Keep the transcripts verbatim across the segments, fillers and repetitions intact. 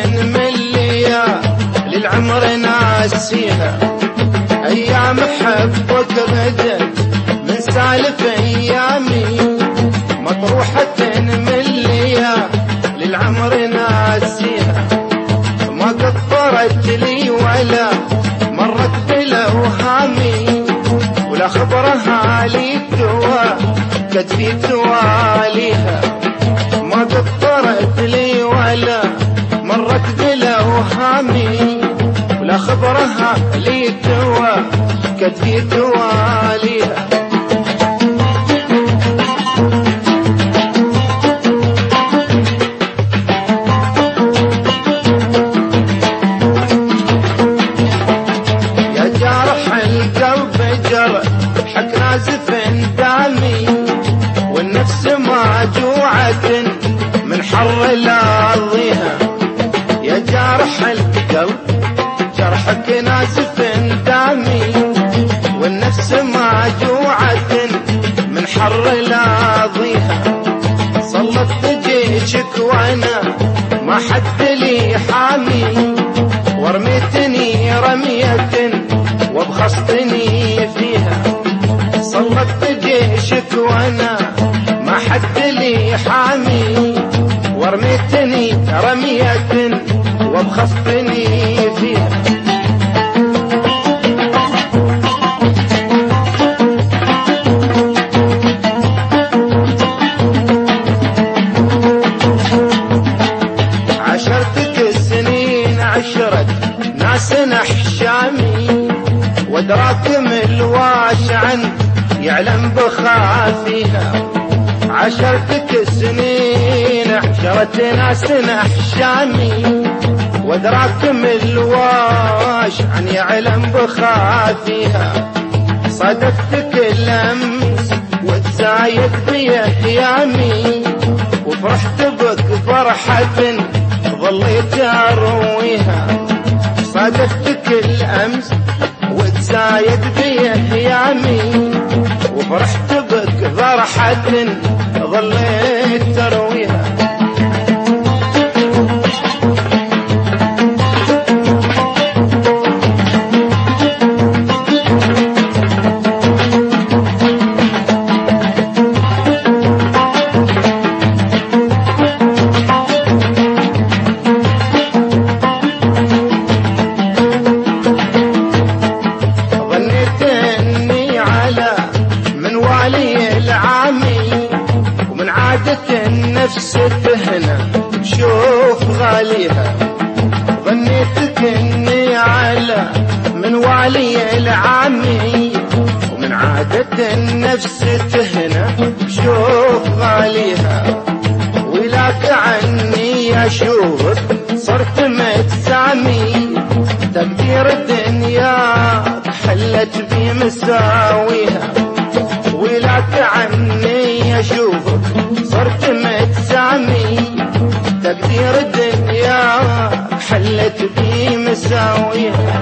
من ليالي العمر ناسيها. أيام حبك غدت من سالف أيامي، مطروحة من ليالي العمر ناسيها. ما قطرت لي ولا مرت بالأوهامي، ولا خبرها لي الدوا قد في تواليها. ما قطرت لي ولا مرت بالأوهامي، ولا خبرها لي الدوا قد في تواليها. حق نازف دامي، والنفس موجوعة من حر لاضيها. يا جارح القلب جرحك نازف دامي، والنفس موجوعة من حر لاضيها. صلت جيشك وانا ما حد لي حامي، ورميتني رمية وبخصتني فيها. صلت جيشك وانا ما حد لي حامي، ورميتني رمية وبخصتني فيها. عشرتك السنين عشرت ناس نحشامي، ودراكم الواش عن يعلم بخافيها. عشرتك السنين عشرت ناس نحشامي، ودراكم الواش عن يعلم بخافيها. صادفتك الأمس وتزايد بي أيامي، وفرحت بك فرحة ظليت أرويها. صادفتك الأمس وتزايد بي أيامي، وفرحت بك فرحة ظليت ترويها. ومن عادة النفس تهنى تشوف غاليها. ظنيتك اني على من والي العامي، ومن عادة النفس تهنى تشوف غاليها. ولاك عني اشوفك صرت متسامي، تقدير الدنيا حلت بمساويها. ولاك عني اشوفك صرت متسامي، تقدير الدنيا حلت بمساويها.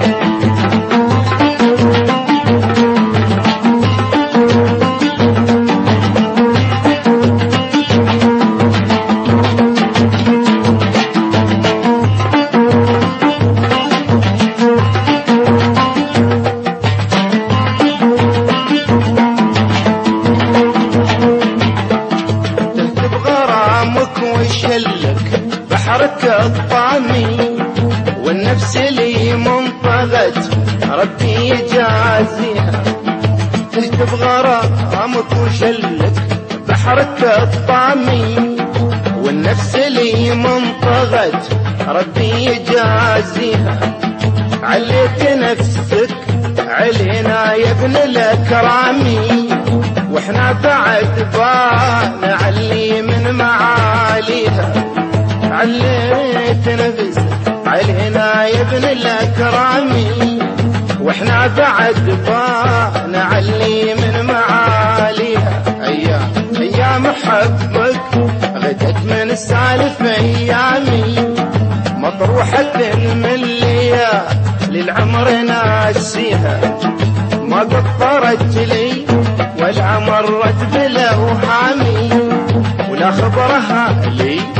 وشلك بحرك الطامي، والنفس لي منطغت ربي يجازيها. تهتف غرامك وشلك بحرك الطامي، والنفس لي منطغت ربي يجازيها. عليت نفسك علينا يا ابن الأكرامي، واحنا بعد بنعلي من معاليها. عليت نفسك علينا يا ابن الأكرامي، واحنا بعد بنعلي من معاليها. أيام أيام حبك غدت من السالف أيامي، مطروحة من ليالي العمر ناسيها. ما قطرت لي ولا مرت بالأوهامي، ولا خبرها لي